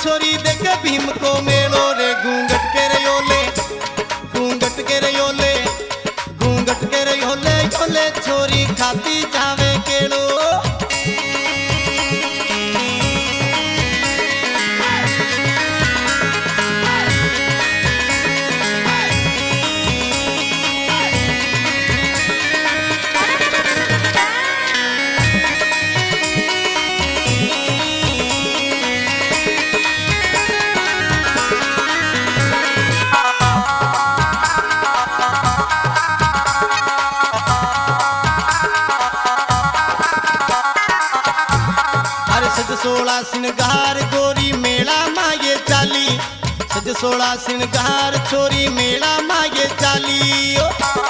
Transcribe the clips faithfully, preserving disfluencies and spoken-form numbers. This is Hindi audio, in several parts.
छोरी देखे भीम को मेलो रे घूंघट के रे योले घूंघट के रे योले घूंघट के रे योले योले छोरी खाती जावे केलो। सज सोला सिंगार गोरी मेला माये चाली सज सोला सिंगार छोरी मेला माये चाली।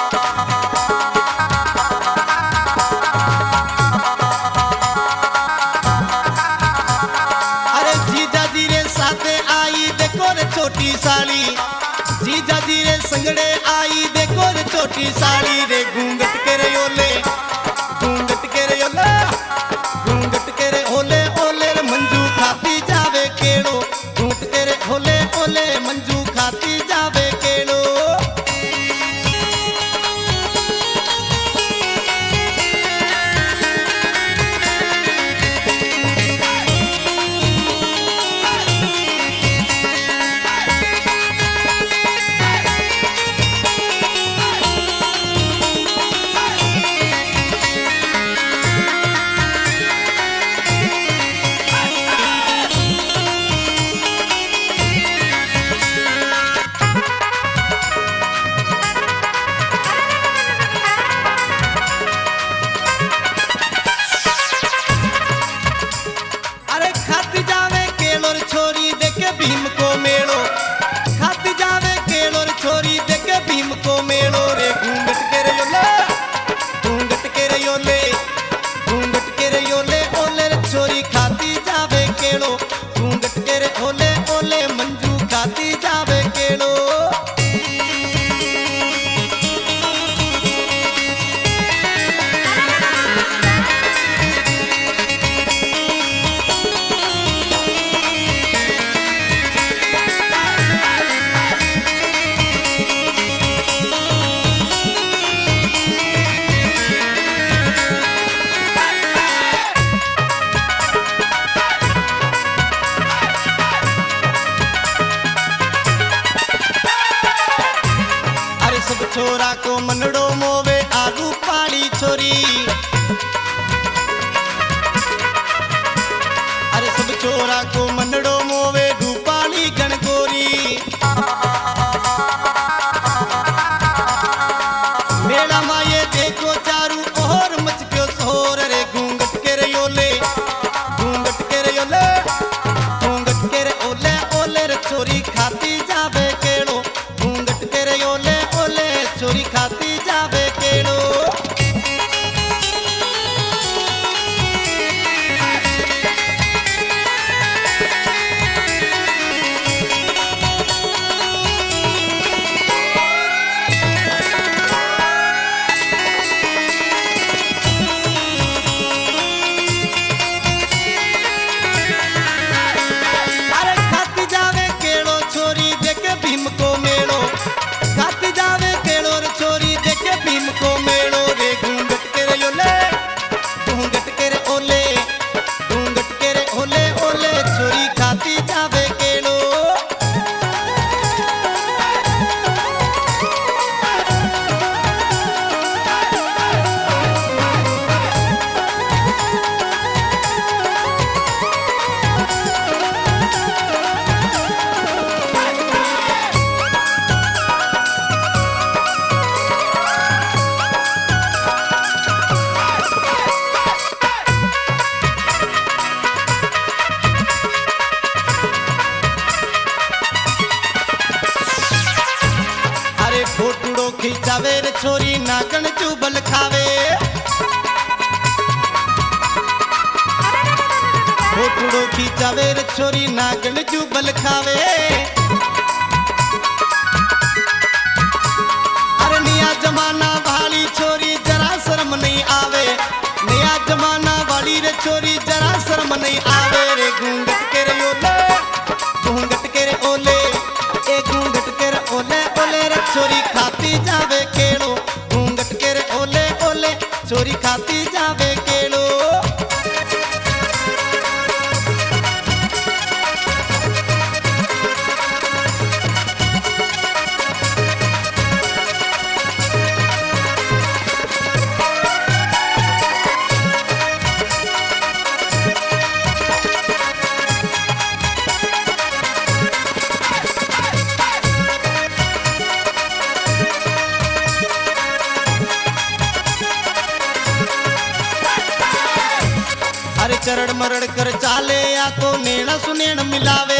अरे जीजा जी रे साथे आई देखो रे छोटी साड़ी जीजा जी रे संगड़े आई देखो रे छोटी साड़ी रे घूंघट के रे योले घूंघट के रे योले घूंघट के रे ओले ओले मंजू खाती जावे केड़ो घूंघट के रे ओले ओले मंजू खाती जावे केड़ो। छोरी देखे भीम को मेलो खाती जावे केलो रे छोरी देखे भीम को मेलो रे घूंघट के रे योले घूंघट के रे योले घूंघट के रे योले ओले रे छोरी खाती जावे केलो घूंघट के रे ओले ओले मंजू खाती जावे केलो। सब छोरा को मनड़ो मोवे आलू पाड़ी छोरी अरे सब छोरा को मनड़ो मोवे रूपाली गणगोरी मेला माये देखो चारू और मच क्यों सोर रे घूंघट के रे योले घूंघट के रे योले घूंघट के रे ओले ओले रे छोरी खाती जावे केड़ो घूंघट के रे योले छोरी खाती जावे केड़ो। अरे खाती जावे केड़ो छोरी देखे भीम को मेलो खाती जावे छोरी देखे भीम को मेलो रे घूंघट के रे योले घूंघट के रे ओले घूंघट के रे ओले ओले छोरी खाती जावे केलो। फोटुड़ो खिंचावे रे छोरी नागन चुबल खावे फोटुड़ो खिंचावे रे छोरी नागन चुबल खावे। अरे नया जमाना वाली छोरी जरा शर्म नहीं आवे नया जमाना वाली रे छोरी जरा शर्म नहीं आवे रे घूंघट के रे योले मरड़ कर चाले या तो नैना सुनैन मिलावे।